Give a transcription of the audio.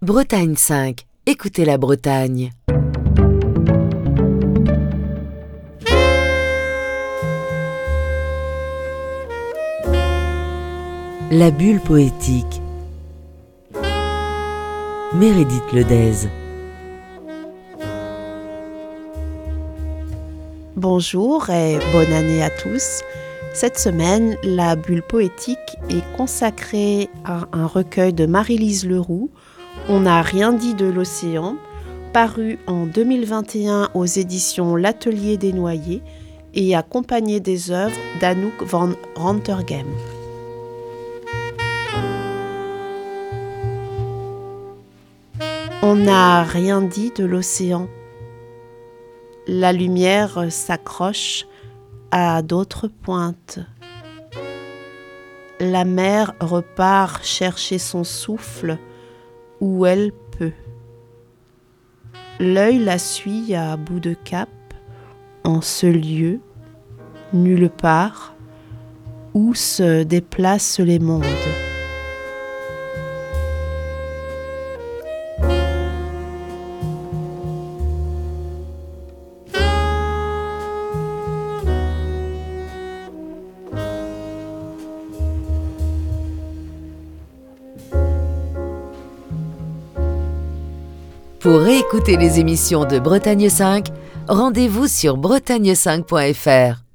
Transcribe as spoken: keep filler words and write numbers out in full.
Bretagne cinq, écoutez la Bretagne. La bulle poétique. Meredith Ledez. Bonjour et bonne année à tous. Cette semaine, la bulle poétique est consacrée à un recueil de Marie-Lise Leroux, On n'a rien dit de l'océan, paru en deux mille vingt et un aux éditions L'Atelier des Noyers et accompagné des œuvres d'Anouk van Rentergem. On n'a rien dit de l'océan. La lumière s'accroche à d'autres pointes. La mer repart chercher son souffle où elle peut. L'œil la suit à bout de cap, en ce lieu, nulle part, où se déplacent les mondes. Pour réécouter les émissions de Bretagne cinq, rendez-vous sur bretagne cinq point f r.